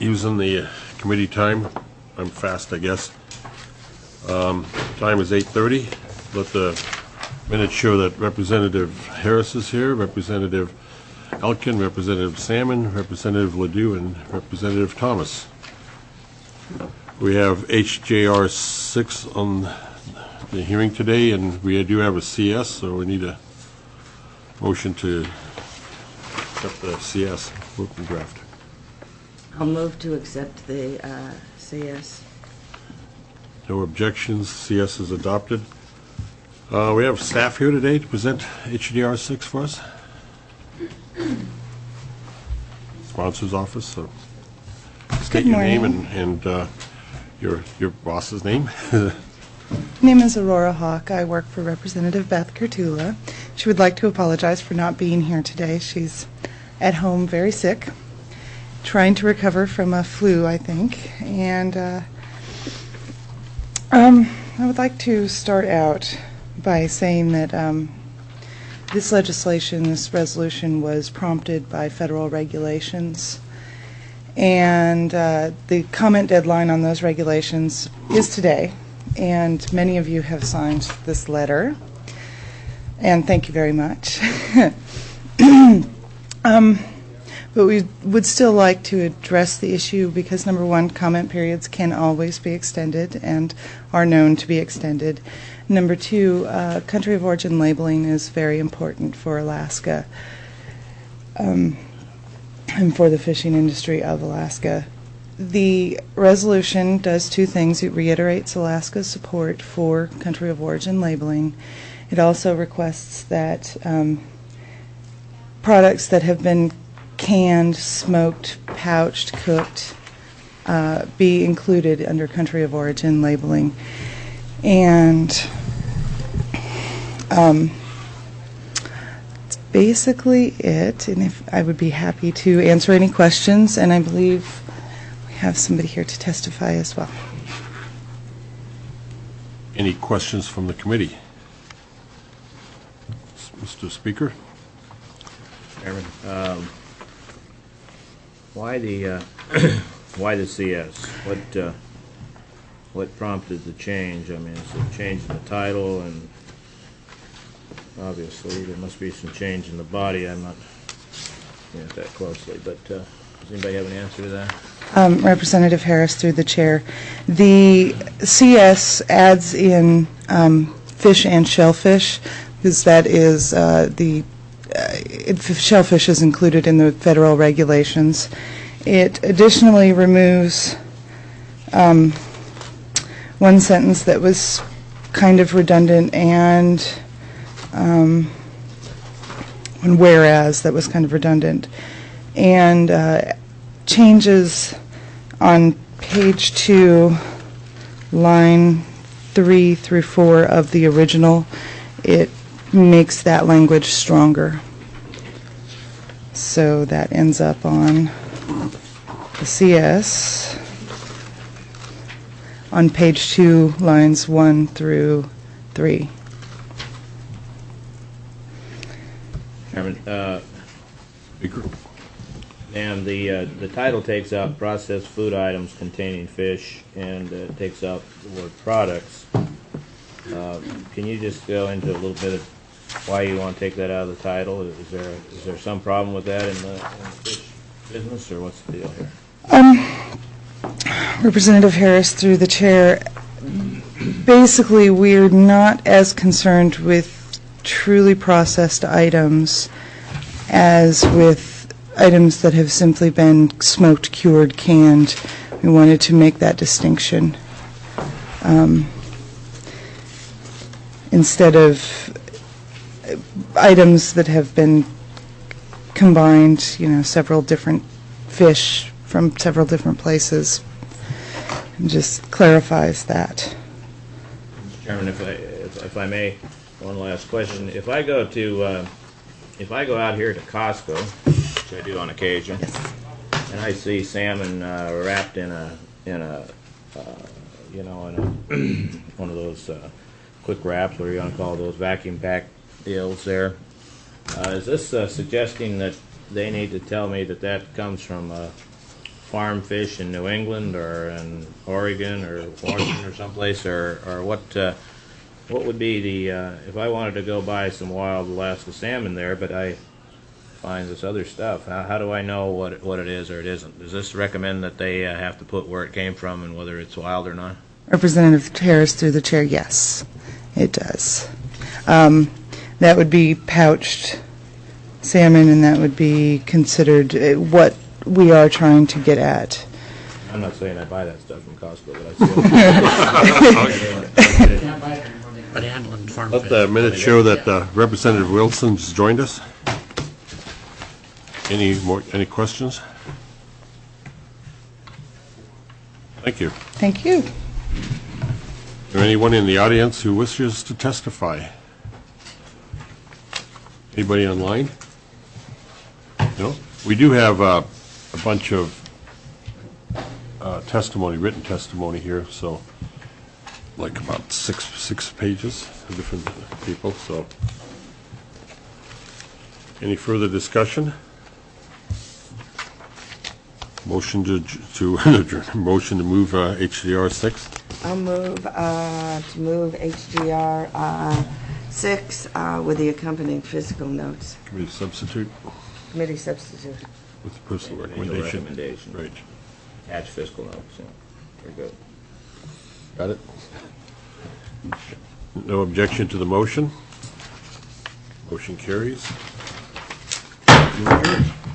using the committee time. I'm fast, I guess. Time is 8:30. Let the minutes show that Representative Harris is here, Representative Elkin, Representative Salmon, Representative Ledoux, and Representative Thomas. We have HJR 6 on the hearing today, and we do have a CS, so we need a motion to accept the CS working draft. I'll move to accept the CS. No objections. CS is adopted. We have staff here today to present HDR 6 for us. Sponsor's office. So state your name and your boss's name. My name is Aurora Hawk. I work for Representative Beth Kurtula. She would like to apologize for not being here today. She's at home very sick, trying to recover from a flu, I think. And I would like to start out by saying that this legislation, this resolution, was prompted by federal regulations. And the comment deadline on those regulations is today. And many of you have signed this letter. And thank you very much. But we would still like to address the issue because, number one, comment periods can always be extended and are known to be extended. Number two, country of origin labeling is very important for Alaska and for the fishing industry of Alaska. The resolution does two things. It reiterates Alaska's support for country of origin labeling. It also requests that products that have been canned, smoked, pouched, cooked be included under country of origin labeling. And that's basically it. And if I would be happy to answer any questions, and I believe we have somebody here to testify as well. Any questions from the committee? Mr. Speaker? Chairman, why the CS? What prompted the change? I mean, is it change in the title, and obviously there must be some change in the body. I'm not looking at that closely, but does anybody have an answer to that? Representative Harris, through the chair. The CS adds in fish and shellfish, because that is shellfish is included in the federal regulations. It additionally removes one sentence that was kind of redundant and one whereas that was kind of redundant, and changes on page 2, line 3 through 4 of the original. It makes that language stronger. So that ends up on the CS on page 2, lines 1 through 3. Chairman, Speaker? and the title takes out processed food items containing fish, and takes out the word products. Can you just go into a little bit of why you want to take that out of the title? Is there some problem with that in the fish business, or what's the deal here? Representative Harris, through the chair, basically we're not as concerned with truly processed items as with items that have simply been smoked, cured, canned. We wanted to make that distinction. Instead of items that have been combined, several different fish from several different places, and just clarifies that. Mr. Chairman, if I may, one last question. If I go out here to Costco, which I do on occasion, Yes. and I see salmon wrapped in a one of those quick wraps, what are you going to call those, vacuum pack deals there. Is this suggesting that they need to tell me that comes from farm fish in New England or in Oregon or Washington or someplace, or what would be the, if I wanted to go buy some wild Alaska salmon there, but I find this other stuff, how do I know what it is or it isn't? Does this recommend that they have to put where it came from and whether it's wild or not? Representative Harris, through the chair, yes, it does. That would be pouched salmon, and that would be considered what we are trying to get at. I'm not saying I buy that stuff from Costco, but I still. But Anlin Farm Let Fish. the minutes show that Representative Wilson's joined us. Any questions? Thank you. Thank you. Is there anyone in the audience who wishes to testify? Anybody online? No? We do have a bunch of testimony, written testimony here, so like about six pages of different people, so. Any further discussion? Motion to motion to move HDR 6? I'll move to move HDR 6 with the accompanying fiscal notes. Committee substitute Committee substitute. with the personal Individual recommendation. recommendation. Right. Attach fiscal notes, yeah. Very good. Got it? No objection to the motion? Motion carries. You're adjourned.